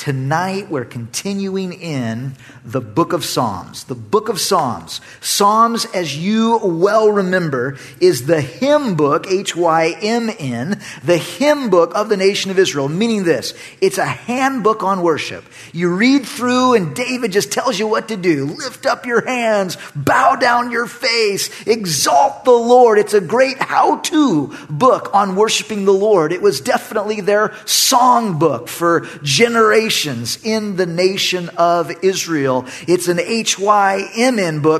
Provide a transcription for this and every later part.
Tonight we're continuing in the book of Psalms. The book of Psalms. Psalms, as you well remember, is the hymn book, H-Y-M-N, the hymn book of the nation of Israel, meaning this: it's a handbook on worship. You read through and David just tells you what to do. Lift up your hands, bow down your face, exalt the Lord. It's a great how-to book on worshiping the Lord. It was definitely their song book for generations in the nation of Israel. It's an H-Y-M-N book,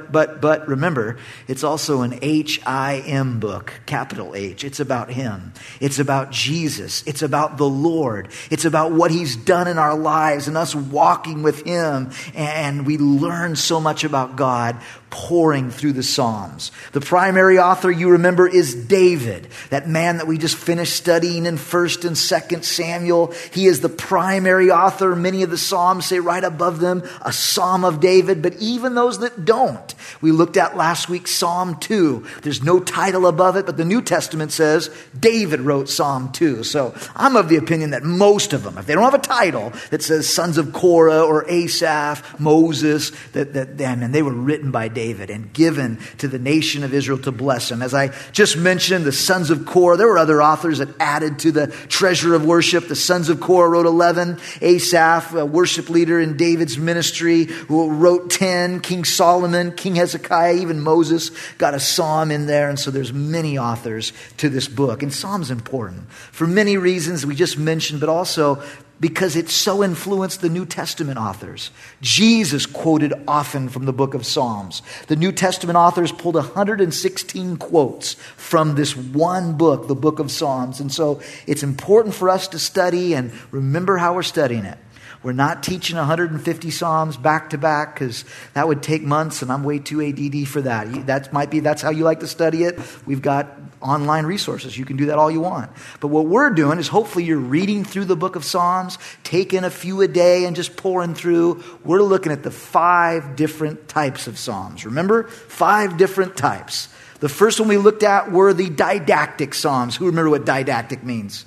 but remember, it's also an H-I-M book, capital H. It's about Him. It's about Jesus. It's about the Lord. It's about what He's done in our lives and us walking with Him. And we learn so much about God pouring through the Psalms. The primary author, you remember, is David, that man that we just finished studying in 1st and 2nd Samuel. He is the primary author. Many of the Psalms say right above them, a Psalm of David, but even those that don't. We looked at last week Psalm 2. There's no title above it, but the New Testament says David wrote Psalm 2. So I'm of the opinion that most of them, if they don't have a title that says Sons of Korah or Asaph, Moses, that they were written by David and given to the nation of Israel to bless them. As I just mentioned, the Sons of Korah, there were other authors that added to the treasure of worship. The Sons of Korah wrote 11. Asaph, a worship leader in David's ministry, who wrote 10. King Solomon, King Hezekiah, even Moses got a psalm in there. And so there's many authors to this book. And Psalm's important for many reasons we just mentioned, but also because it so influenced the New Testament authors. Jesus quoted often from the book of Psalms. The New Testament authors pulled 116 quotes from this one book, the book of Psalms. And so it's important for us to study and remember how we're studying it. We're not teaching 150 Psalms back to back because that would take months and I'm way too ADD for that. That's how you like to study it. We've got online resources. You can do that all you want. But what we're doing is hopefully you're reading through the book of Psalms, taking a few a day and just pouring through. We're looking at the 5 different types of Psalms. Remember? 5 different types. The first one we looked at were the didactic Psalms. Who remember what didactic means?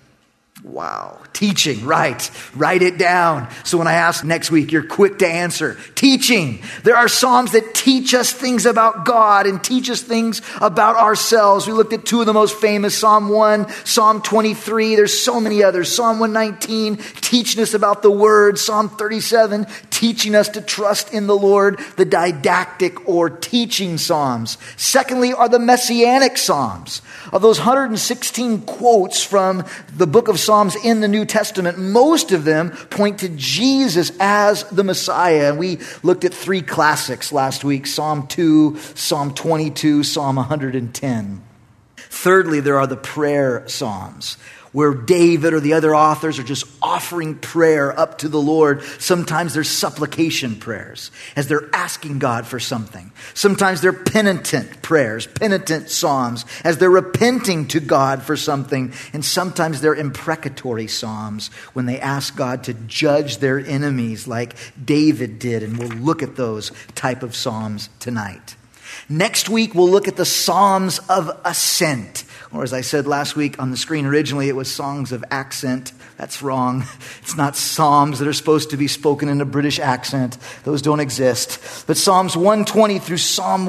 Wow. Teaching, right. Write it down. So when I ask next week, you're quick to answer. Teaching. There are Psalms that teach us things about God and teach us things about ourselves. We looked at 2 of the most famous, Psalm 1, Psalm 23. There's so many others. Psalm 119, teaching us about the Word. Psalm 37, teaching us to trust in the Lord. The didactic or teaching Psalms. Secondly are the messianic Psalms. Of those 116 quotes from the book of Psalms in the New Testament, most of them point to Jesus as the Messiah. And we looked at 3 classics last week: Psalm 2, Psalm 22, Psalm 110. Thirdly, there are the prayer Psalms, where David or the other authors are just offering prayer up to the Lord. Sometimes they're supplication prayers as they're asking God for something. Sometimes they're penitent prayers, penitent psalms as they're repenting to God for something. And sometimes they're imprecatory psalms when they ask God to judge their enemies like David did. And we'll look at those type of psalms tonight. Next week, we'll look at the Psalms of Ascent. Or as I said last week on the screen, originally it was songs of accent. That's wrong. It's not psalms that are supposed to be spoken in a British accent. Those don't exist. But Psalms 120 through Psalm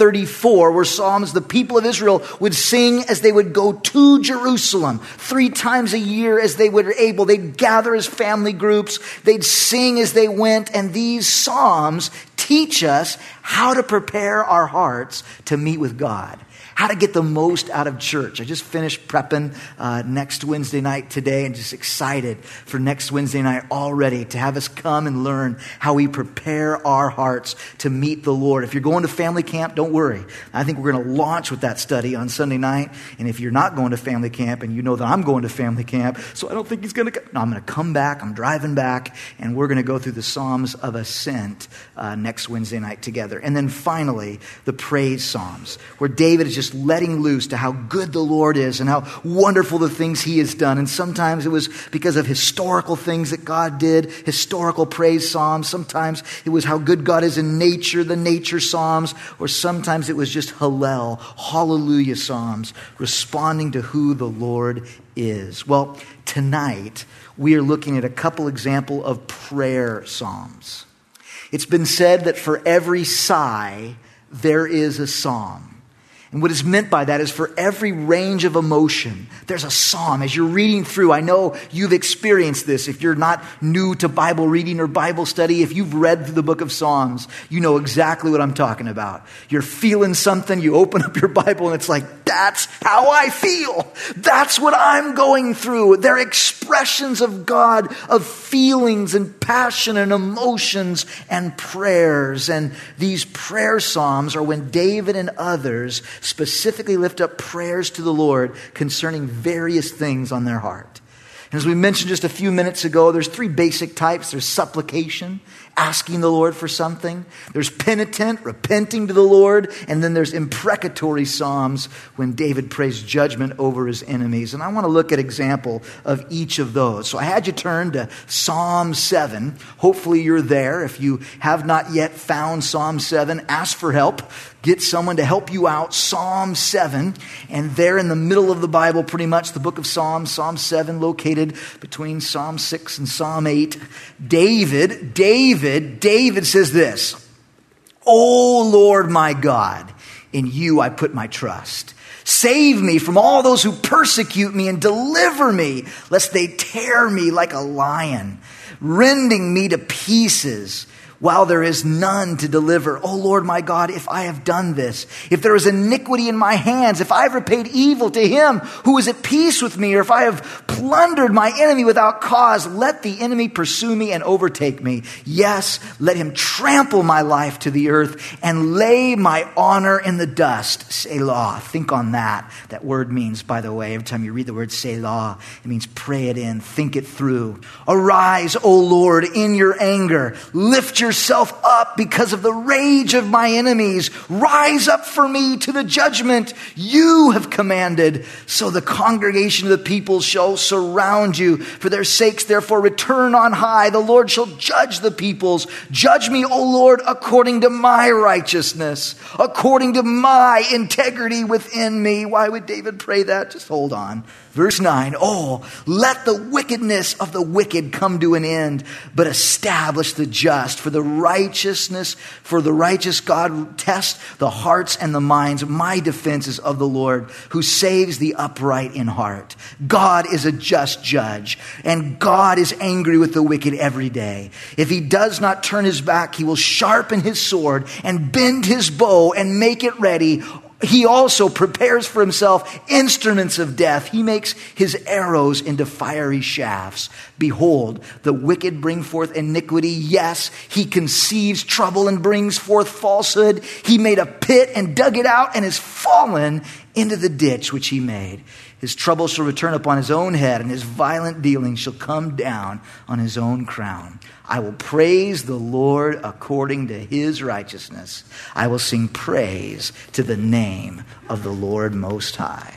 134 were psalms the people of Israel would sing as they would go to Jerusalem 3 times a year as they were able. They'd gather as family groups. They'd sing as they went. And these psalms teach us how to prepare our hearts to meet with God. How to get the most out of church. I just finished prepping next Wednesday night today and just excited for next Wednesday night already to have us come and learn how we prepare our hearts to meet the Lord. If you're going to family camp, don't worry. I think we're going to launch with that study on Sunday night. And if you're not going to family camp and you know that I'm going to family camp, so I don't think he's going to I'm going to come back. I'm driving back and we're going to go through the Psalms of Ascent next Wednesday night together. And then finally, the praise Psalms, where David is just letting loose to how good the Lord is and how wonderful the things He has done. And sometimes it was because of historical things that God did, historical praise psalms. Sometimes it was how good God is in nature, the nature psalms. Or sometimes it was just Hallel, hallelujah psalms, responding to who the Lord is. Well, tonight we are looking at a couple example of prayer psalms. It's been said that for every sigh, there is a psalm. And what is meant by that is for every range of emotion, there's a psalm. As you're reading through, I know you've experienced this. If you're not new to Bible reading or Bible study, if you've read through the book of Psalms, you know exactly what I'm talking about. You're feeling something, you open up your Bible and it's like, that's how I feel. That's what I'm going through. They're expressions of God, of feelings and passion and emotions and prayers. And these prayer psalms are when David and others specifically lift up prayers to the Lord concerning various things on their heart. And as we mentioned just a few minutes ago, there's three basic types. There's supplication, asking the Lord for something. There's penitent, repenting to the Lord. And then there's imprecatory psalms when David prays judgment over his enemies. And I want to look at an example of each of those. So I had you turn to Psalm 7. Hopefully you're there. If you have not yet found Psalm 7, ask for help. Get someone to help you out. Psalm 7. And there in the middle of the Bible, pretty much the book of Psalms, Psalm 7 located between Psalm 6 and Psalm 8. David says this, "O Lord my God, in you I put my trust. Save me from all those who persecute me and deliver me, lest they tear me like a lion, rending me to pieces while there is none to deliver. O Lord my God, if I have done this, if there is iniquity in my hands, if I have repaid evil to him who is at peace with me, or if I have plundered my enemy without cause, let the enemy pursue me and overtake me. Yes, let him trample my life to the earth and lay my honor in the dust." Selah. Think on that. That word means, by the way, every time you read the word Selah, it means pray it in, think it through. "Arise, O Lord, in your anger. Lift yourself up because of the rage of my enemies. Rise up for me to the judgment you have commanded. So the congregation of the people shall surround you. For their sakes, therefore, return on high. The Lord shall judge the peoples. Judge me, O Lord, according to my righteousness, according to my integrity within me." Why would David pray that? Just hold on. Verse 9, "Oh, let the wickedness of the wicked come to an end, but establish the just. For the righteous God test the hearts and the minds. My defense is of the Lord, who saves the upright in heart. God is a just judge, and God is angry with the wicked every day. If he does not turn his back, he will sharpen his sword and bend his bow and make it ready. He also prepares for himself instruments of death. He makes his arrows into fiery shafts. Behold, the wicked bring forth iniquity. Yes, he conceives trouble and brings forth falsehood. He made a pit and dug it out and is fallen into the ditch which he made. His trouble shall return upon his own head, and his violent dealings shall come down on his own crown. I will praise the Lord according to his righteousness. I will sing praise to the name of the Lord Most High."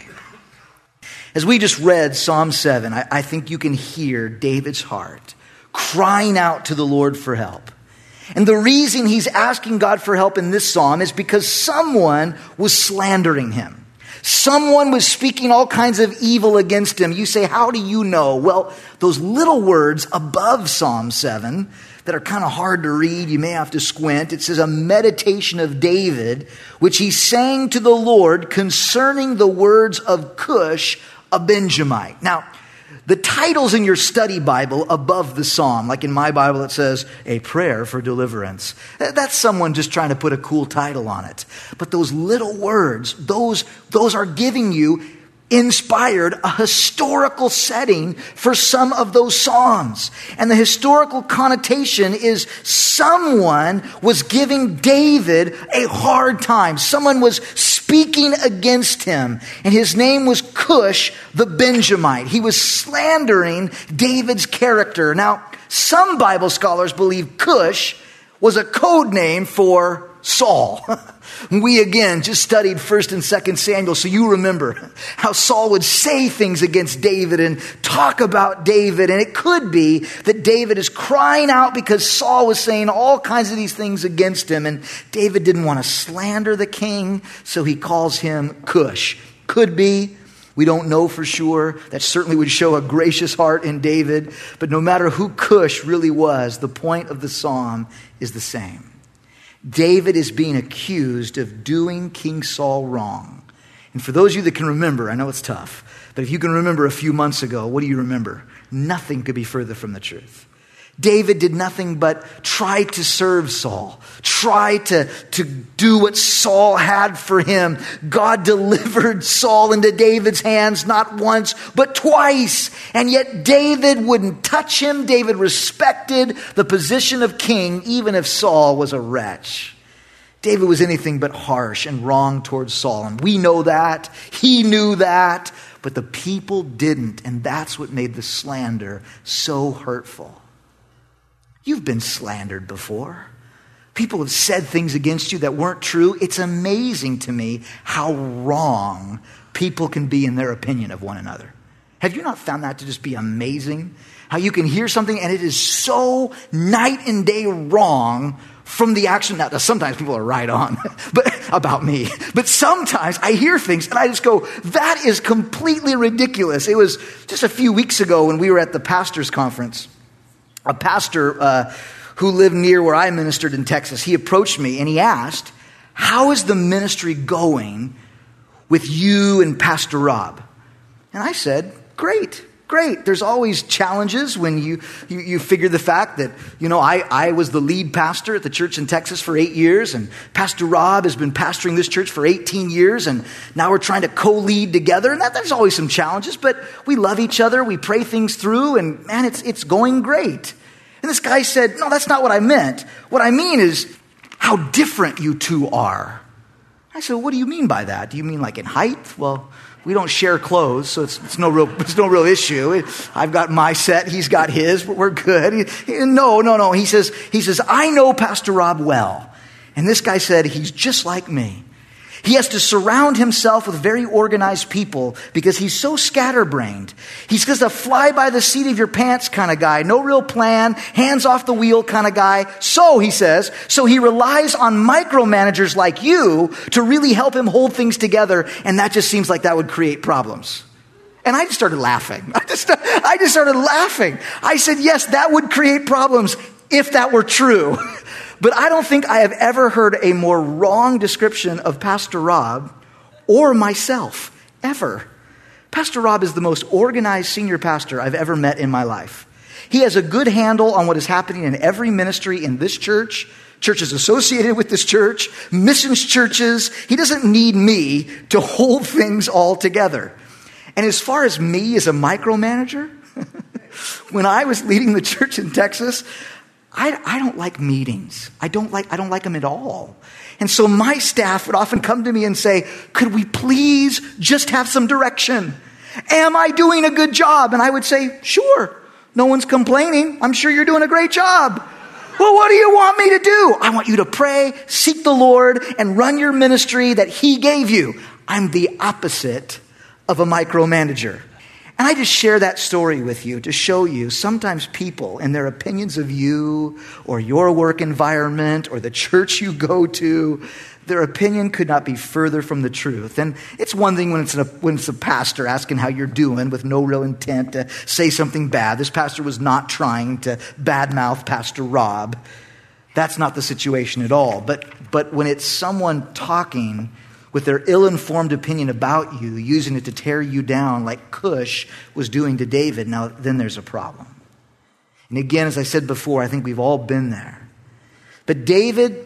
As we just read Psalm 7, I think you can hear David's heart crying out to the Lord for help. And the reason he's asking God for help in this psalm is because someone was slandering him. Someone was speaking all kinds of evil against him. You say, how do you know? Well, those little words above Psalm 7 that are kind of hard to read, you may have to squint. It says, "A meditation of David, which he sang to the Lord concerning the words of Cush, a Benjamite." Now, the titles in your study Bible above the psalm, like in my Bible it says, "A Prayer for Deliverance." That's someone just trying to put a cool title on it. But those little words, those are giving you inspired a historical setting for some of those psalms. And the historical connotation is someone was giving David a hard time. Someone was speaking against him. And his name was Cush the Benjamite. He was slandering David's character. Now, some Bible scholars believe Cush was a code name for Saul. We again just studied 1 and 2 Samuel, so you remember how Saul would say things against David and talk about David. And it could be that David is crying out because Saul was saying all kinds of these things against him. And David didn't want to slander the king, so he calls him Cush. Could be. We don't know for sure. That certainly would show a gracious heart in David. But no matter who Cush really was, the point of the psalm is the same. David is being accused of doing King Saul wrong. And for those of you that can remember, I know it's tough, but if you can remember a few months ago, what do you remember? Nothing could be further from the truth. David did nothing but try to serve Saul, try to do what Saul had for him. God delivered Saul into David's hands not once, but twice. And yet David wouldn't touch him. David respected the position of king, even if Saul was a wretch. David was anything but harsh and wrong towards Saul. And we know that. He knew that. But the people didn't. And that's what made the slander so hurtful. You've been slandered before. People have said things against you that weren't true. It's amazing to me how wrong people can be in their opinion of one another. Have you not found that to just be amazing? How you can hear something and it is so night and day wrong from the action. Now, sometimes people are right on but about me. But sometimes I hear things and I just go, that is completely ridiculous. It was just a few weeks ago when we were at the pastor's conference. A pastor who lived near where I ministered in Texas, he approached me and he asked, how is the ministry going with you and Pastor Rob? And I said, great. There's always challenges when you figure the fact that, I was the lead pastor at the church in Texas for 8 years, and Pastor Rob has been pastoring this church for 18 years, and now we're trying to co-lead together, and there's always some challenges, but we love each other, we pray things through, and man, it's going great. And this guy said, no, that's not what I meant. What I mean is how different you two are. I said, what do you mean by that? Do you mean like in height? Well, we don't share clothes, so it's no real issue. I've got my set, he's got his, but we're good. No. He says, I know Pastor Rob well. And this guy said, he's just like me. He has to surround himself with very organized people because he's so scatterbrained. He's just a fly by the seat of your pants kind of guy. No real plan, hands off the wheel kind of guy. So, he says, he relies on micromanagers like you to really help him hold things together. And that just seems like that would create problems. And I just started laughing. I just started laughing. I said, yes, that would create problems if that were true. But I don't think I have ever heard a more wrong description of Pastor Rob or myself, ever. Pastor Rob is the most organized senior pastor I've ever met in my life. He has a good handle on what is happening in every ministry in this church, churches associated with this church, missions churches. He doesn't need me to hold things all together. And as far as me as a micromanager, when I was leading the church in Texas, I don't like meetings. I don't like them at all. And so my staff would often come to me and say, could we please just have some direction? Am I doing a good job? And I would say, sure. No one's complaining. I'm sure you're doing a great job. Well, what do you want me to do? I want you to pray, seek the Lord, and run your ministry that He gave you. I'm the opposite of a micromanager. And I just share that story with you to show you sometimes people and their opinions of you or your work environment or the church you go to, their opinion could not be further from the truth. And it's one thing when it's a pastor asking how you're doing with no real intent to say something bad. This pastor was not trying to badmouth Pastor Rob. That's not the situation at all. But when it's someone talking with their ill-informed opinion about you, using it to tear you down like Cush was doing to David, now then there's a problem. And again, as I said before, I think we've all been there. But David,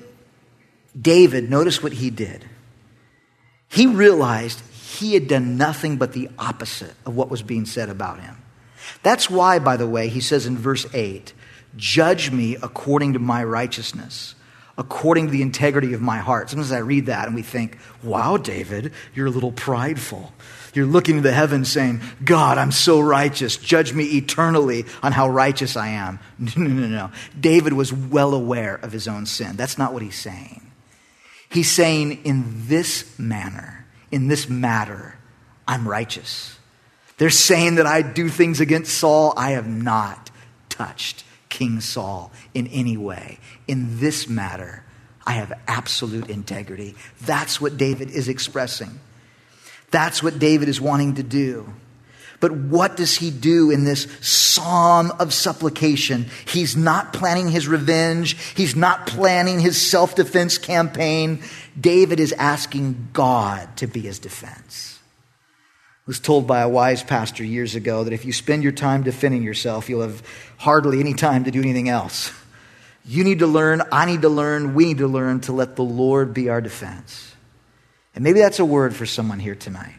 notice what he did. He realized he had done nothing but the opposite of what was being said about him. That's why, by the way, he says in verse 8, judge me according to my righteousness, according to the integrity of my heart. Sometimes I read that and we think, wow, David, you're a little prideful. You're looking to the heavens saying, God, I'm so righteous. Judge me eternally on how righteous I am. No. David was well aware of his own sin. That's not what he's saying. He's saying, in this manner, in this matter, I'm righteous. They're saying that I do things against Saul. I have not touched King Saul in any way. In this matter, I have absolute integrity. That's what David is expressing. That's what David is wanting to do. But what does he do in this psalm of supplication? He's not planning his revenge. He's not planning his self-defense campaign. David is asking God to be his defense. I was told by a wise pastor years ago that if you spend your time defending yourself, you'll have hardly any time to do anything else. You need to learn, I need to learn, we need to learn to let the Lord be our defense. And maybe that's a word for someone here tonight.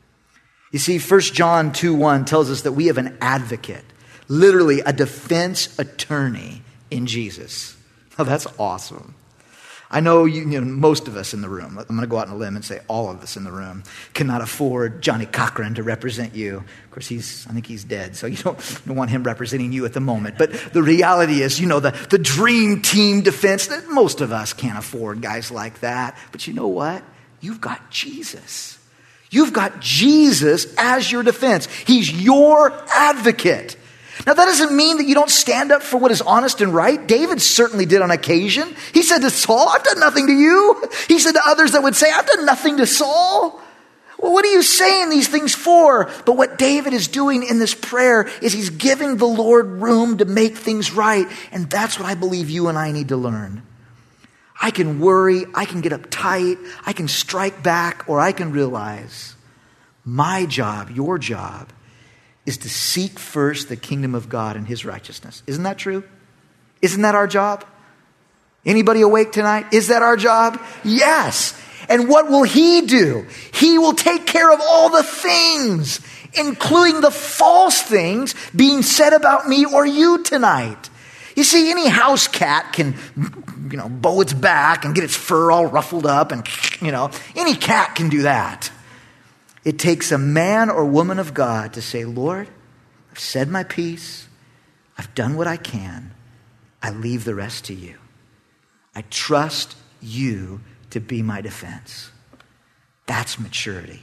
You see, 1 John 2:1 tells us that we have an advocate, literally a defense attorney in Jesus. Oh, that's awesome. I know, most of us in the room, I'm going to go out on a limb and say all of us in the room cannot afford Johnny Cochran to represent you. Of course, I think he's dead, so you don't want him representing you at the moment. But the reality is, the dream team defense, that most of us can't afford guys like that. But you know what? You've got Jesus. You've got Jesus as your defense. He's your advocate. Now, that doesn't mean that you don't stand up for what is honest and right. David certainly did on occasion. He said to Saul, I've done nothing to you. He said to others that would say, I've done nothing to Saul. Well, what are you saying these things for? But what David is doing in this prayer is he's giving the Lord room to make things right. And that's what I believe you and I need to learn. I can worry, I can get uptight, I can strike back, or I can realize my job, your job, is to seek first the kingdom of God and his righteousness. Isn't that true? Isn't that our job? Anybody awake tonight? Is that our job? Yes. And what will he do? He will take care of all the things, including the false things being said about me or you tonight. You see, any house cat can, bow its back and get its fur all ruffled up and, any cat can do that. It takes a man or woman of God to say, Lord, I've said my piece. I've done what I can. I leave the rest to you. I trust you to be my defense. That's maturity.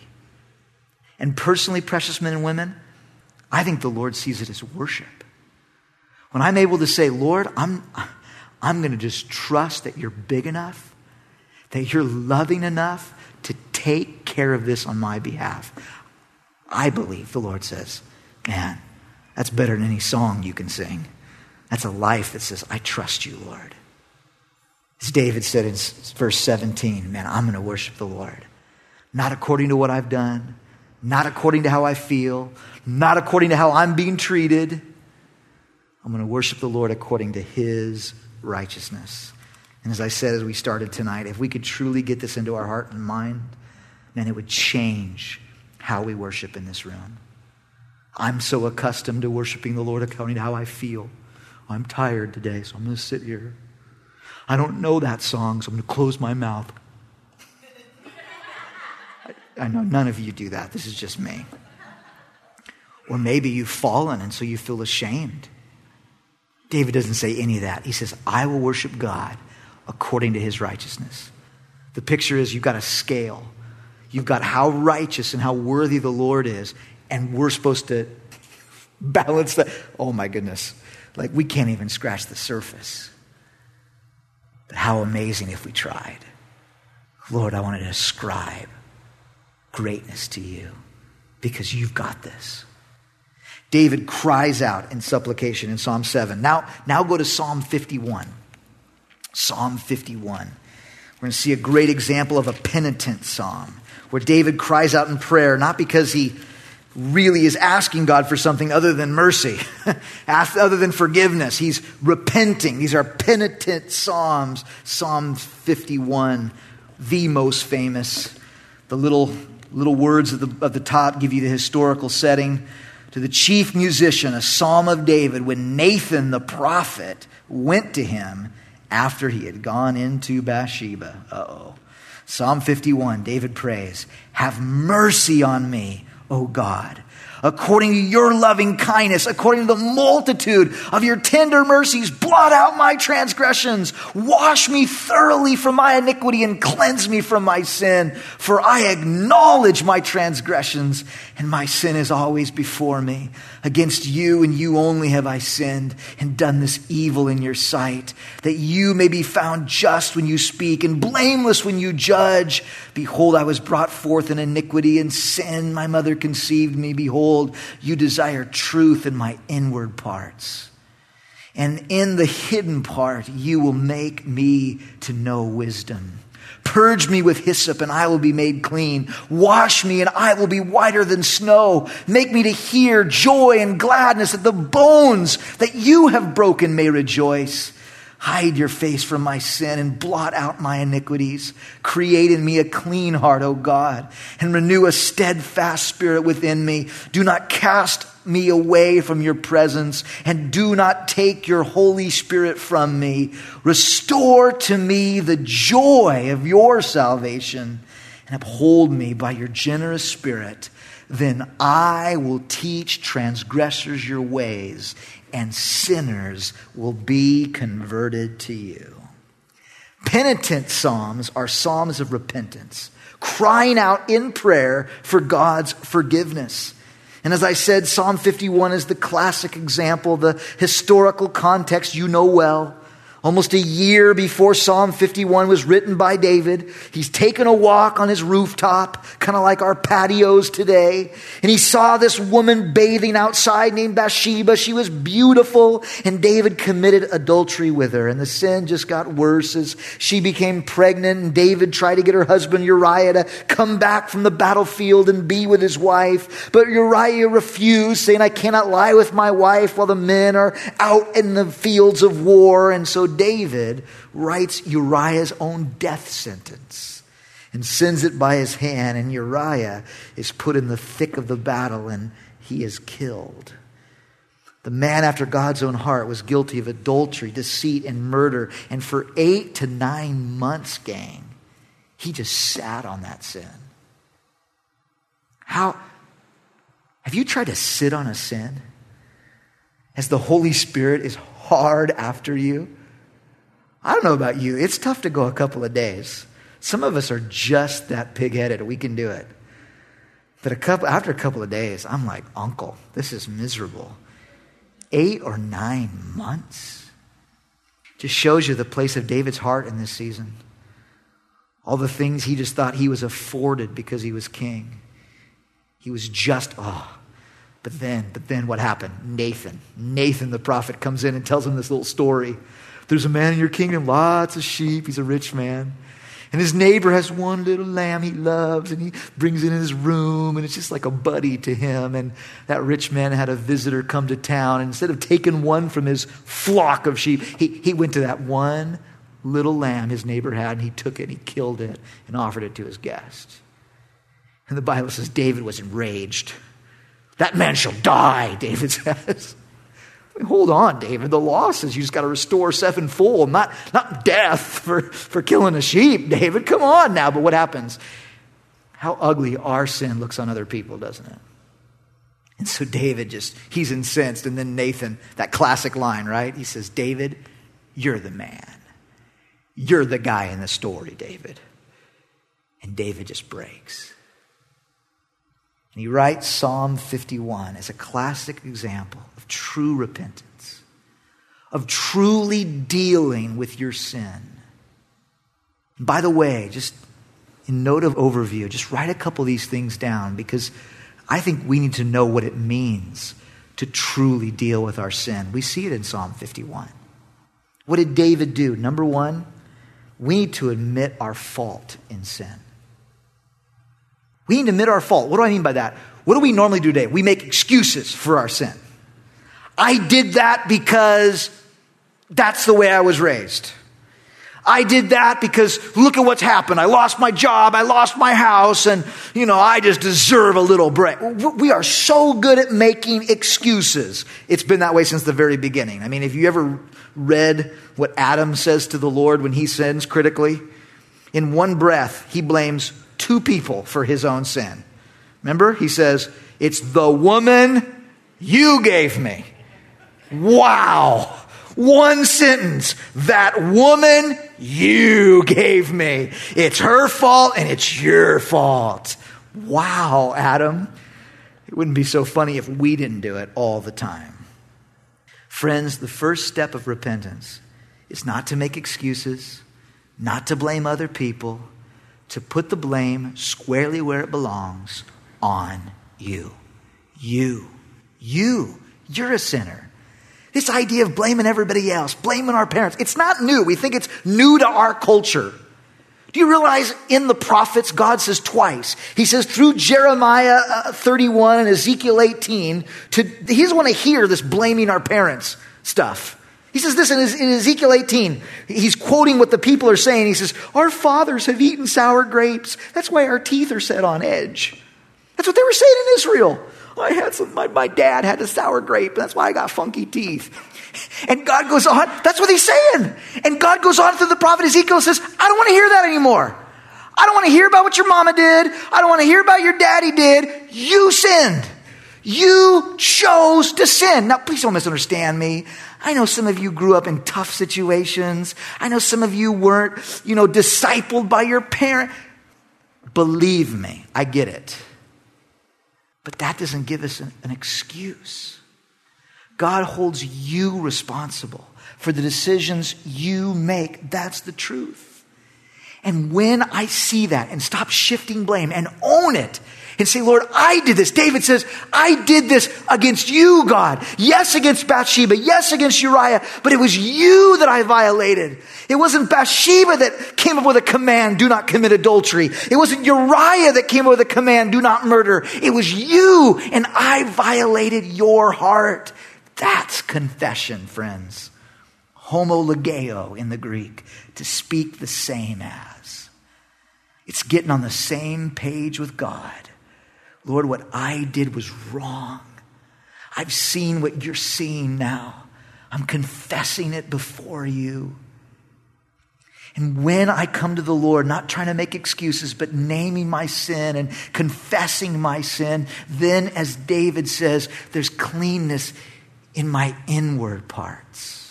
And personally, precious men and women, I think the Lord sees it as worship. When I'm able to say, Lord, I'm going to just trust that you're big enough, that you're loving enough to take care of this on my behalf. I believe the Lord says, man, that's better than any song you can sing. That's a life that says, I trust you, Lord. As David said in verse 17, man, I'm going to worship the Lord. Not according to what I've done, not according to how I feel, not according to how I'm being treated. I'm going to worship the Lord according to his righteousness. And as I said as we started tonight, if we could truly get this into our heart and mind, then it would change how we worship in this room. I'm so accustomed to worshiping the Lord according to how I feel. I'm tired today, so I'm going to sit here. I don't know that song, so I'm going to close my mouth. I know none of you do that. This is just me. Or maybe you've fallen and so you feel ashamed. David doesn't say any of that. He says, I will worship God according to his righteousness. The picture is you've got a scale. You've got how righteous and how worthy the Lord is. And we're supposed to balance that. Oh my goodness. Like we can't even scratch the surface. But how amazing if we tried. Lord, I want to ascribe greatness to you because you've got this. David cries out in supplication in Psalm 7. Now go to Psalm 51. Psalm 51. We're going to see a great example of a penitent psalm where David cries out in prayer, not because he really is asking God for something other than mercy, other than forgiveness. He's repenting. These are penitent psalms. Psalm 51, the most famous. The little words of the top give you the historical setting. To the chief musician, a psalm of David, when Nathan the prophet went to him after he had gone into Bathsheba. Psalm 51, David prays, have mercy on me, O God, According to your loving kindness, according to the multitude of your tender mercies, blot out my transgressions. Wash me thoroughly from my iniquity and cleanse me from my sin. For I acknowledge my transgressions, and my sin is always before me. Against you and you only have I sinned and done this evil in your sight, that you may be found just when you speak and blameless when you judge. Behold, I was brought forth in iniquity, and sin my mother conceived me. Behold, you desire truth in my inward parts. And in the hidden part, you will make me to know wisdom. Purge me with hyssop, and I will be made clean. Wash me, and I will be whiter than snow. Make me to hear joy and gladness, that the bones that you have broken may rejoice. Hide your face from my sin and blot out my iniquities. Create in me a clean heart, O God, and renew a steadfast spirit within me. Do not cast me away from your presence, and do not take your Holy Spirit from me. Restore to me the joy of your salvation, and uphold me by your generous spirit. Then I will teach transgressors your ways, and sinners will be converted to you. Penitent psalms are psalms of repentance, crying out in prayer for God's forgiveness. And as I said, Psalm 51 is the classic example, the historical context you know well. Almost a year before Psalm 51 was written by David, he's taken a walk on his rooftop, kind of like our patios today. And he saw this woman bathing outside named Bathsheba. She was beautiful, and David committed adultery with her. And the sin just got worse as she became pregnant. And David tried to get her husband Uriah to come back from the battlefield and be with his wife. But Uriah refused, saying, I cannot lie with my wife while the men are out in the fields of war. And so David writes Uriah's own death sentence and sends it by his hand, and Uriah is put in the thick of the battle and he is killed. The man after God's own heart was guilty of adultery, deceit, and murder, and for 8 to 9 months, gang, he just sat on that sin. Have you tried to sit on a sin as the Holy Spirit is hard after you? I don't know about you. It's tough to go a couple of days. Some of us are just that pig-headed. We can do it. But after a couple of days, I'm like, uncle, this is miserable. 8 or 9 months. Just shows you the place of David's heart in this season. All the things he just thought he was afforded because he was king. He was just, But then what happened? Nathan the prophet comes in and tells him this little story. There's a man in your kingdom, lots of sheep. He's a rich man. And his neighbor has one little lamb he loves, and he brings it in his room, and it's just like a buddy to him. And that rich man had a visitor come to town, and instead of taking one from his flock of sheep, he went to that one little lamb his neighbor had, and he took it, and he killed it, and offered it to his guest. And the Bible says David was enraged. That man shall die, David says. Hold on, David. The law says you just got to restore sevenfold, not death for killing a sheep, David. Come on now. But what happens? How ugly our sin looks on other people, doesn't it? And so David he's incensed. And then Nathan, that classic line, right? He says, David, you're the man. You're the guy in the story, David. And David just breaks. And he writes Psalm 51 as a classic example of true repentance, of truly dealing with your sin. And by the way, just in note of overview, just write a couple of these things down, because I think we need to know what it means to truly deal with our sin. We see it in Psalm 51. What did David do? Number one, we need to admit our fault in sin. We need to admit our fault. What do I mean by that? What do we normally do today? We make excuses for our sin. I did that because that's the way I was raised. I did that because look at what's happened. I lost my job. I lost my house. And, I just deserve a little break. We are so good at making excuses. It's been that way since the very beginning. I mean, have you ever read what Adam says to the Lord when he sins critically? In one breath, he blames 2 people for his own sin. Remember, he says, It's the woman you gave me. Wow. One sentence. That woman you gave me. It's her fault and it's your fault. Wow, Adam. It wouldn't be so funny if we didn't do it all the time. Friends, the first step of repentance is not to make excuses, not to blame other people, to put the blame squarely where it belongs, on you. You're a sinner. This idea of blaming everybody else, blaming our parents, it's not new. We think it's new to our culture. Do you realize in the prophets, God says twice. He says through Jeremiah 31 and Ezekiel 18, he doesn't want to hear this blaming our parents stuff. He says this in Ezekiel 18. He's quoting what the people are saying. He says, our fathers have eaten sour grapes. That's why our teeth are set on edge. That's what they were saying in Israel. My dad had a sour grape. That's why I got funky teeth. And God goes on. That's what he's saying. And God goes on through the prophet Ezekiel and says, I don't want to hear that anymore. I don't want to hear about what your mama did. I don't want to hear about your daddy did. You sinned. You chose to sin. Now, please don't misunderstand me. I know some of you grew up in tough situations. I know some of you weren't, discipled by your parent. Believe me, I get it. But that doesn't give us an excuse. God holds you responsible for the decisions you make. That's the truth. And when I see that and stop shifting blame and own it and say, Lord, I did this. David says, I did this against you, God. Yes, against Bathsheba. Yes, against Uriah. But it was you that I violated. It wasn't Bathsheba that came up with a command, do not commit adultery. It wasn't Uriah that came up with a command, do not murder. It was you, and I violated your heart. That's confession, friends. Homologeo in the Greek, to speak the same as. It's getting on the same page with God. Lord, what I did was wrong. I've seen what you're seeing now. I'm confessing it before you. And when I come to the Lord, not trying to make excuses, but naming my sin and confessing my sin, then, as David says, there's cleanness in my inward parts.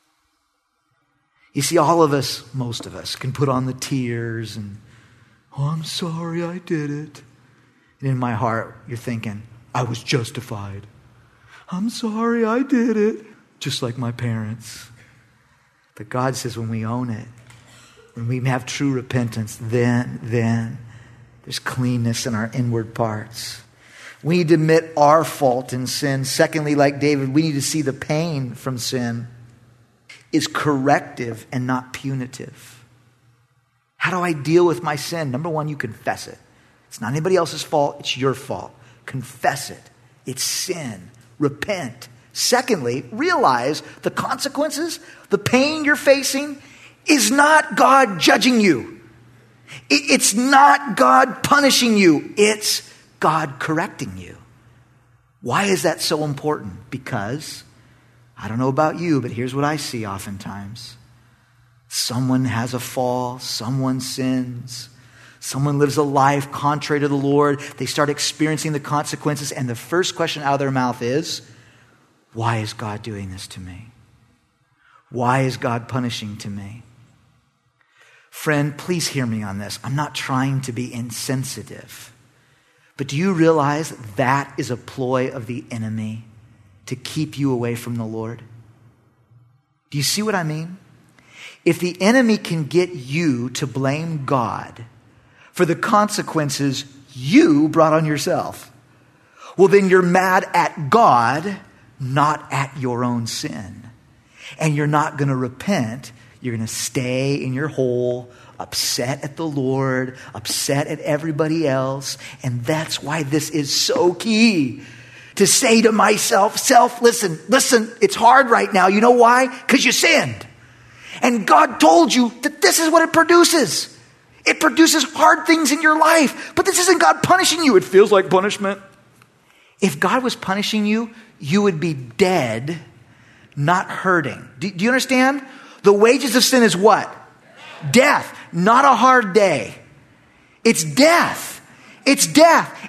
You see, all of us, most of us, can put on the tears and, I'm sorry I did it. And in my heart, you're thinking, I was justified. I'm sorry I did it. Just like my parents. But God says when we own it, when we have true repentance, then there's cleanness in our inward parts. We need to admit our fault in sin. Secondly, like David, we need to see the pain from sin is corrective and not punitive. How do I deal with my sin? Number one, you confess it. It's not anybody else's fault. It's your fault. Confess it. It's sin. Repent. Secondly, realize the consequences, the pain you're facing is not God judging you. It's not God punishing you. It's God correcting you. Why is that so important? Because, I don't know about you, but here's what I see oftentimes. Someone has a fall. Someone sins. Someone lives a life contrary to the Lord. They start experiencing the consequences. And the first question out of their mouth is, why is God doing this to me? Why is God punishing to me? Friend, please hear me on this. I'm not trying to be insensitive. But do you realize that is a ploy of the enemy to keep you away from the Lord? Do you see what I mean? If the enemy can get you to blame God for the consequences you brought on yourself, well, then you're mad at God, not at your own sin. And you're not going to repent. You're going to stay in your hole, upset at the Lord, upset at everybody else. And that's why this is so key. To say to myself, listen, it's hard right now. You know why? Because you sinned. And God told you that this is what it produces. It produces hard things in your life. But this isn't God punishing you. It feels like punishment. If God was punishing you, you would be dead, not hurting. Do you understand? The wages of sin is what? Death. Not a hard day. It's death. It's death.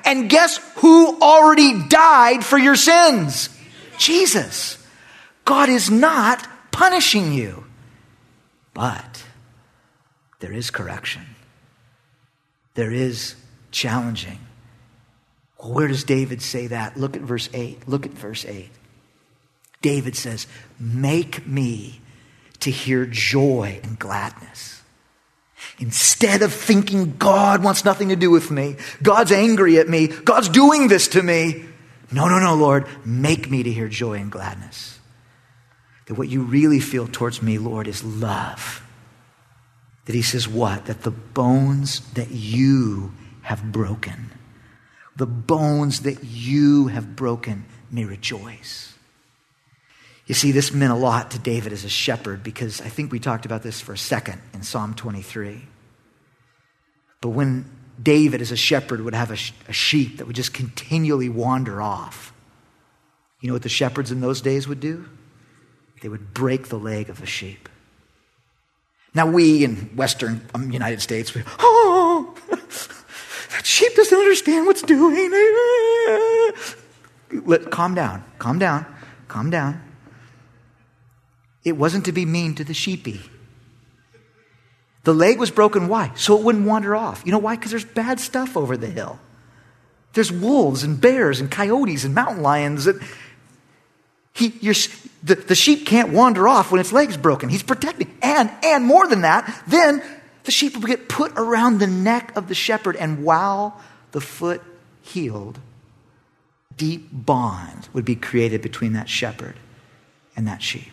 And guess who already died for your sins? Jesus. God is not punishing you. But there is correction. There is challenging. Well, where does David say that? Look at verse 8. Look at verse 8. David says, make me to hear joy and gladness. Instead of thinking God wants nothing to do with me, God's angry at me, God's doing this to me. No, Lord, make me to hear joy and gladness. That what you really feel towards me, Lord, is love. That he says what? That the bones that you have broken, the bones that you have broken may rejoice. You see, this meant a lot to David as a shepherd, because I think we talked about this for a second in Psalm 23. But when David as a shepherd would have a sheep that would just continually wander off, you know what the shepherds in those days would do? They would break the leg of the sheep. Now we in Western United States, that sheep doesn't understand what's doing. Calm down. It wasn't to be mean to the sheepy. The leg was broken, why? So it wouldn't wander off. You know why? Because there's bad stuff over the hill. There's wolves and bears and coyotes and mountain lions. The sheep can't wander off when its leg's broken. He's protecting. And more than that, then the sheep would get put around the neck of the shepherd, and while the foot healed, deep bond would be created between that shepherd and that sheep.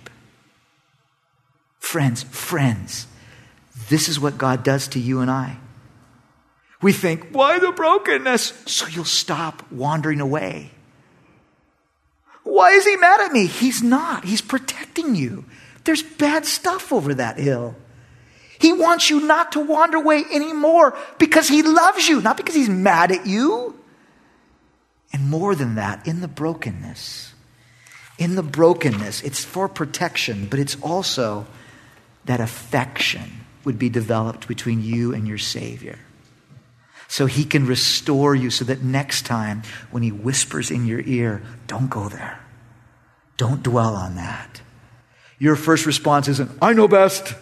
Friends, this is what God does to you and I. We think, why the brokenness? So you'll stop wandering away. Why is he mad at me? He's not. He's protecting you. There's bad stuff over that hill. He wants you not to wander away anymore because he loves you, not because he's mad at you. And more than that, in the brokenness, it's for protection, but it's also that affection would be developed between you and your Savior. So he can restore you so that next time when he whispers in your ear, don't go there. Don't dwell on that. Your first response isn't, I know best.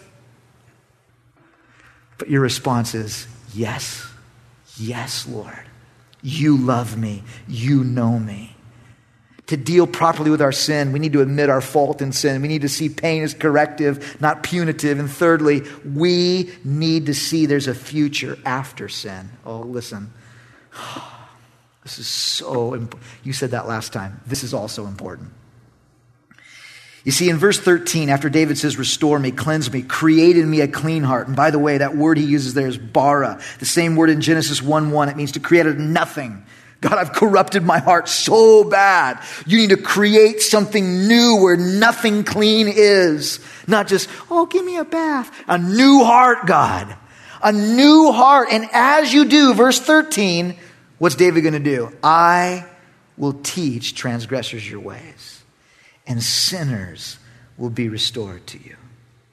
But your response is, yes, Lord. You love me. You know me. To deal properly with our sin, we need to admit our fault in sin. We need to see pain as corrective, not punitive. And thirdly, we need to see there's a future after sin. Oh, listen. This is so important. You said that last time. This is also important. You see, in verse 13, after David says, restore me, cleanse me, create in me a clean heart. And by the way, that word he uses there is bara. The same word in Genesis 1:1. It means to create out of nothing. God, I've corrupted my heart so bad. You need to create something new where nothing clean is. Not just, give me a bath. A new heart, God. A new heart. And as you do, verse 13, what's David going to do? I will teach transgressors your ways, and sinners will be restored to you.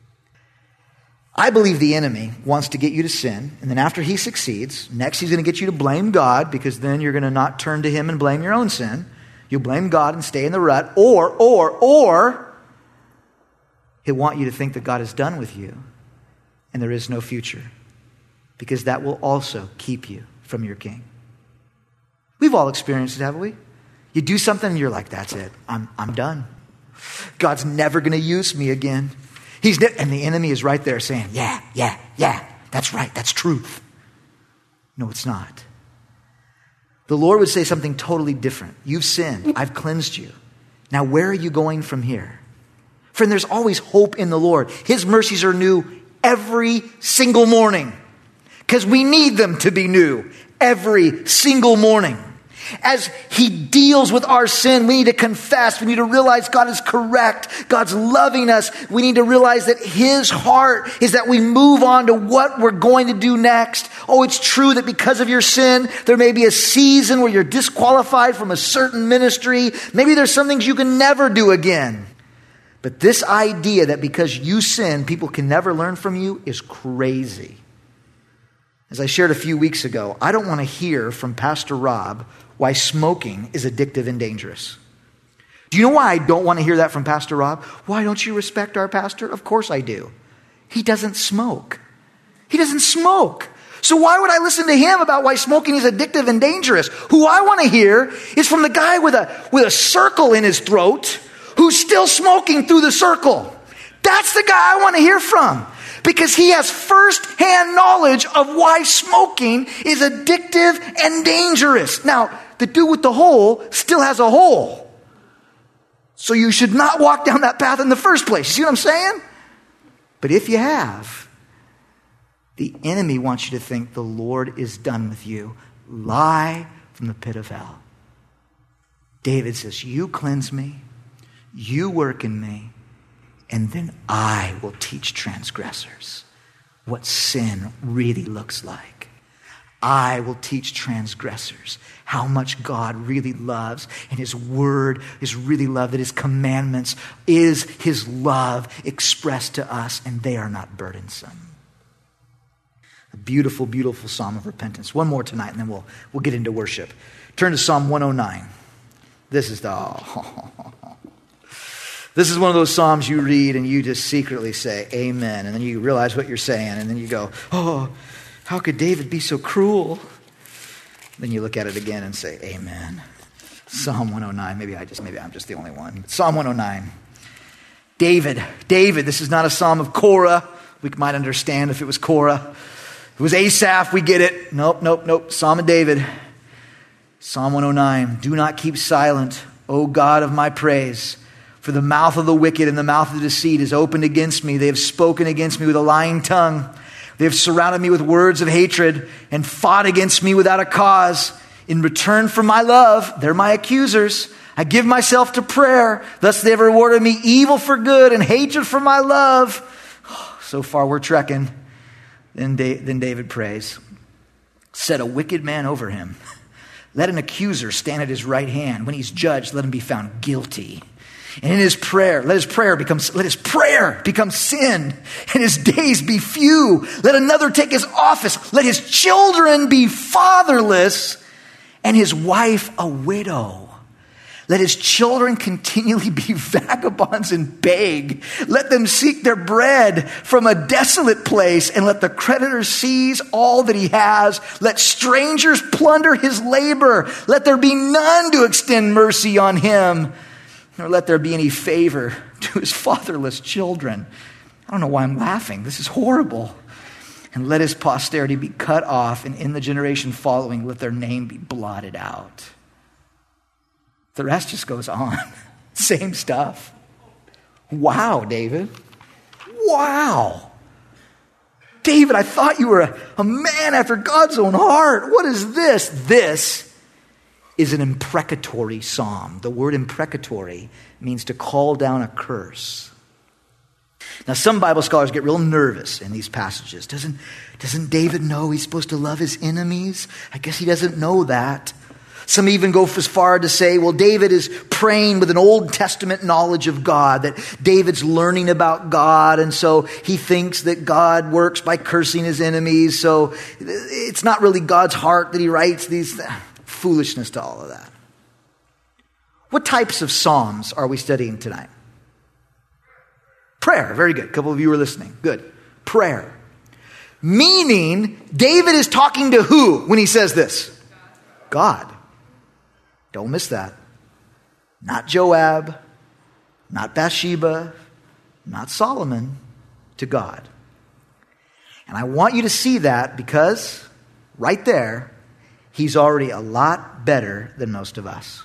I believe the enemy wants to get you to sin, and then after he succeeds, next he's going to get you to blame God, because then you're going to not turn to him and blame your own sin. You'll blame God and stay in the rut, or he'll want you to think that God is done with you and there is no future, because that will also keep you from your king. We've all experienced it, haven't we? You do something and you're like, that's it. I'm done. God's never going to use me again. And the enemy is right there saying, yeah, that's right, that's truth. No, it's not. The Lord would say something totally different. You've sinned. I've cleansed you. Now, where are you going from here? Friend, there's always hope in the Lord. His mercies are new every single morning, because we need them to be new every single morning. As he deals with our sin, we need to confess. We need to realize God is correct. God's loving us. We need to realize that his heart is that we move on to what we're going to do next. Oh, it's true that because of your sin, there may be a season where you're disqualified from a certain ministry. Maybe there's some things you can never do again. But this idea that because you sin, people can never learn from you is crazy. As I shared a few weeks ago, I don't want to hear from Pastor Rob why smoking is addictive and dangerous. Do you know why I don't want to hear that from Pastor Rob? Why don't you respect our pastor? Of course I do. He doesn't smoke. He doesn't smoke. So why would I listen to him about why smoking is addictive and dangerous? Who I want to hear is from the guy with a circle in his throat who's still smoking through the circle. That's the guy I want to hear from, because he has first-hand knowledge of why smoking is addictive and dangerous. Now, the dude with the hole still has a hole. So you should not walk down that path in the first place. You see what I'm saying? But if you have, the enemy wants you to think the Lord is done with you. Lie from the pit of hell. David says, you cleanse me, you work in me, and then I will teach transgressors what sin really looks like. I will teach transgressors how much God really loves, and his word is really love, that his commandments is his love expressed to us, and they are not burdensome. A beautiful, beautiful psalm of repentance. One more tonight, and then we'll get into worship. Turn to Psalm 109. This is this is one of those psalms you read and you just secretly say, amen. And then you realize what you're saying. And then you go, oh, how could David be so cruel? Then you look at it again and say, amen. Psalm 109. Maybe I'm just the only one. Psalm 109. David, this is not a psalm of Korah. We might understand if it was Korah. If it was Asaph, we get it. Nope. Psalm of David. Psalm 109. Do not keep silent, O God of my praise. For the mouth of the wicked and the mouth of deceit is opened against me. They have spoken against me with a lying tongue. They have surrounded me with words of hatred and fought against me without a cause. In return for my love, they're my accusers. I give myself to prayer. Thus they have rewarded me evil for good and hatred for my love. So far we're trekking. Then David prays. Set a wicked man over him. Let an accuser stand at his right hand. When he's judged, let him be found guilty. And in his prayer, let his prayer become sin, and his days be few. Let another take his office. Let his children be fatherless, and his wife a widow. Let his children continually be vagabonds and beg. Let them seek their bread from a desolate place, and let the creditor seize all that he has. Let strangers plunder his labor. Let there be none to extend mercy on him, nor let there be any favor to his fatherless children. I don't know why I'm laughing. This is horrible. And let his posterity be cut off, and in the generation following, let their name be blotted out. The rest just goes on. Same stuff. Wow, David. Wow. David, I thought you were a man after God's own heart. What is this? This is an imprecatory psalm. The word imprecatory means to call down a curse. Now, some Bible scholars get real nervous in these passages. Doesn't David know he's supposed to love his enemies? I guess he doesn't know that. Some even go as far to say, well, David is praying with an Old Testament knowledge of God, that David's learning about God, and so he thinks that God works by cursing his enemies, so it's not really God's heart that he writes these foolishness to all of that. What types of psalms are we studying tonight? Prayer. Very good. A couple of you are listening. Good. Prayer. Meaning, David is talking to who when he says this? God. Don't miss that. Not Joab, not Bathsheba, not Solomon, to God. And I want you to see that because right there, he's already a lot better than most of us.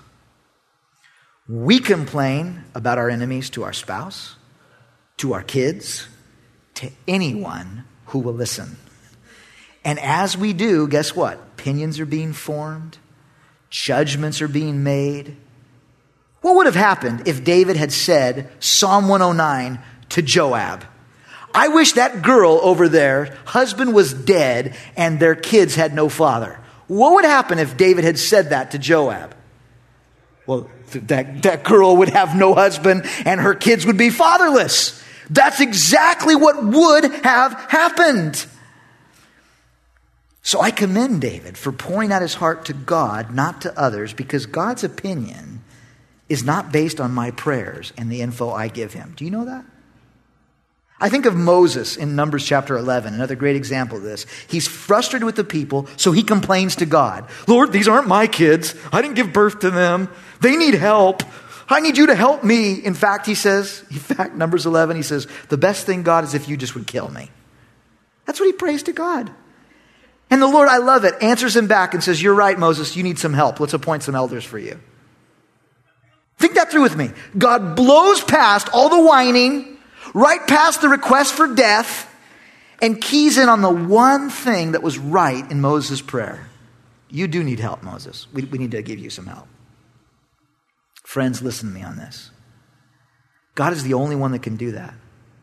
We complain about our enemies to our spouse, to our kids, to anyone who will listen. And as we do, guess what? Opinions are being formed. Judgments are being made. What would have happened if David had said Psalm 109 to Joab? I wish that girl over there, husband was dead and their kids had no father. What would happen if David had said that to Joab? Well, that girl would have no husband and her kids would be fatherless. That's exactly what would have happened. So I commend David for pouring out his heart to God, not to others, because God's opinion is not based on my prayers and the info I give him. Do you know that? I think of Moses in Numbers chapter 11, another great example of this. He's frustrated with the people, so he complains to God. Lord, these aren't my kids. I didn't give birth to them. They need help. I need you to help me. In fact, Numbers 11, he says, the best thing, God, is if you just would kill me. That's what he prays to God. And the Lord, I love it, answers him back and says, you're right, Moses, you need some help. Let's appoint some elders for you. Think that through with me. God blows past all the whining, right past the request for death, and keys in on the one thing that was right in Moses' prayer. You do need help, Moses. We need to give you some help. Friends, listen to me on this. God is the only one that can do that.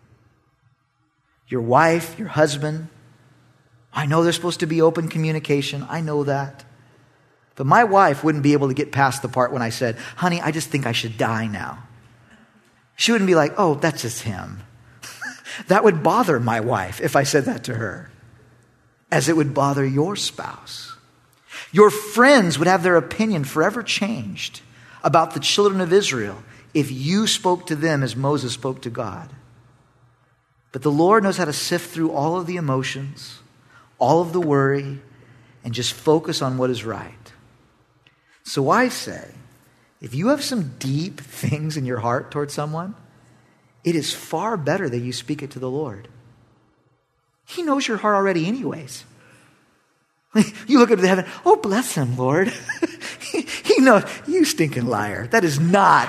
Your wife, your husband, I know there's supposed to be open communication. I know that. But my wife wouldn't be able to get past the part when I said, honey, I just think I should die now. She wouldn't be like, oh, that's just him. That would bother my wife if I said that to her, as it would bother your spouse. Your friends would have their opinion forever changed about the children of Israel if you spoke to them as Moses spoke to God. But the Lord knows how to sift through all of the emotions, all of the worry, and just focus on what is right. So I say, if you have some deep things in your heart towards someone, it is far better that you speak it to the Lord. He knows your heart already anyways. You look up to heaven, oh, bless him, Lord. He knows, you stinking liar. That is not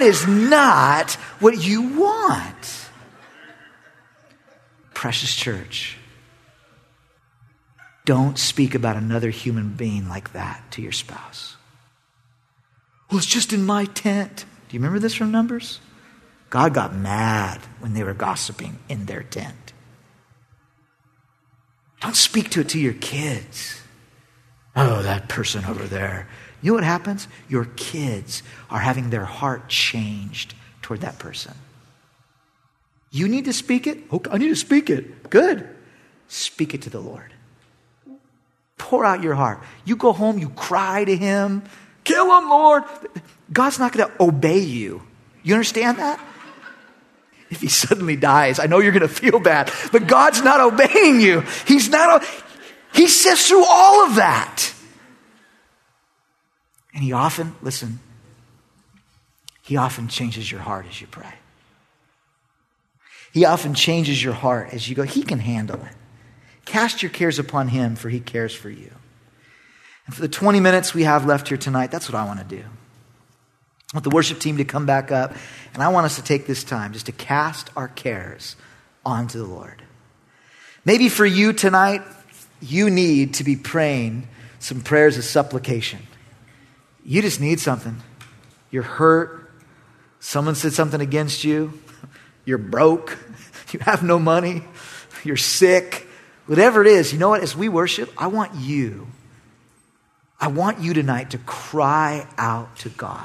what you want. Precious church, don't speak about another human being like that to your spouse. Well, it's just in my tent. Do you remember this from Numbers? God got mad when they were gossiping in their tent. Don't speak to it to your kids. Oh, that person over there. You know what happens? Your kids are having their heart changed toward that person. You need to speak it? Okay, I need to speak it. Good. Speak it to the Lord. Pour out your heart. You go home, you cry to him. Kill him, Lord. God's not going to obey you. You understand that? If he suddenly dies, I know you're going to feel bad, but God's not obeying you. He sifts through all of that. And he often changes your heart as you pray. He often changes your heart as you go, he can handle it. Cast your cares upon him, for he cares for you. And for the 20 minutes we have left here tonight, that's what I want to do. I want the worship team to come back up, and I want us to take this time just to cast our cares onto the Lord. Maybe for you tonight, you need to be praying some prayers of supplication. You just need something. You're hurt. Someone said something against you. You're broke. You have no money. You're sick. Whatever it is, you know what? As we worship, I want you tonight to cry out to God.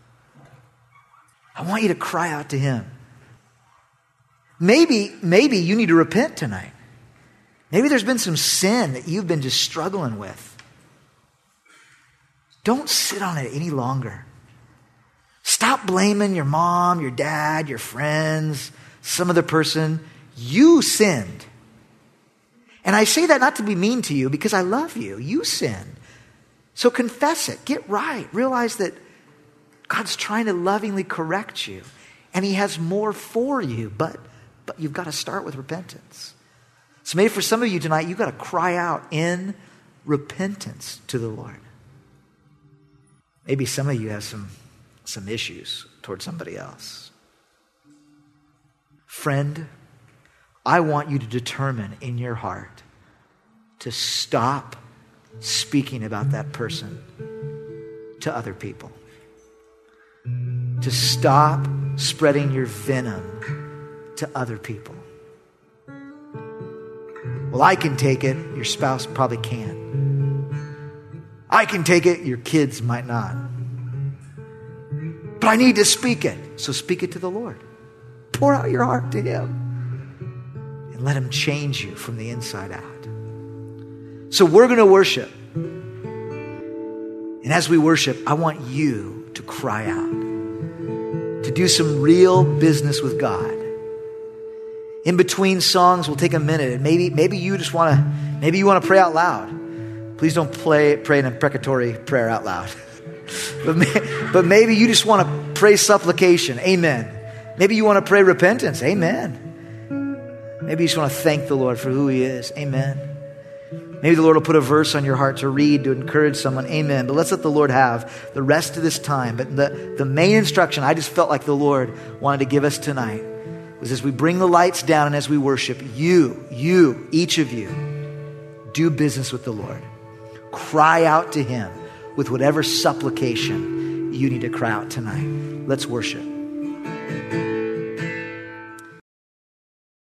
I want you to cry out to him. Maybe you need to repent tonight. Maybe there's been some sin that you've been just struggling with. Don't sit on it any longer. Stop blaming your mom, your dad, your friends, some other person. You sinned. And I say that not to be mean to you, because I love you. You sinned. So confess it. Get right. Realize that God's trying to lovingly correct you. And he has more for you. But you've got to start with repentance. So maybe for some of you tonight, you've got to cry out in repentance to the Lord. Maybe some of you have some issues towards somebody else. Friend, I want you to determine in your heart to stop speaking about that person to other people. To stop spreading your venom to other people. Well, I can take it. Your spouse probably can't. I can take it. Your kids might not. But I need to speak it. So speak it to the Lord. Pour out your heart to him. And let him change you from the inside out. So we're going to worship. And as we worship, I want you to cry out, to do some real business with God. In between songs, we'll take a minute, and maybe you just want to pray out loud. Please don't pray an imprecatory prayer out loud. But maybe you just want to pray supplication. Amen. Maybe you want to pray repentance. Amen. Maybe you just want to thank the Lord for who he is. Amen. Maybe the Lord will put a verse on your heart to read, to encourage someone. Amen. But let's let the Lord have the rest of this time. But the main instruction I just felt like the Lord wanted to give us tonight was, as we bring the lights down and as we worship, you, each of you, do business with the Lord. Cry out to him with whatever supplication you need to cry out tonight. Let's worship.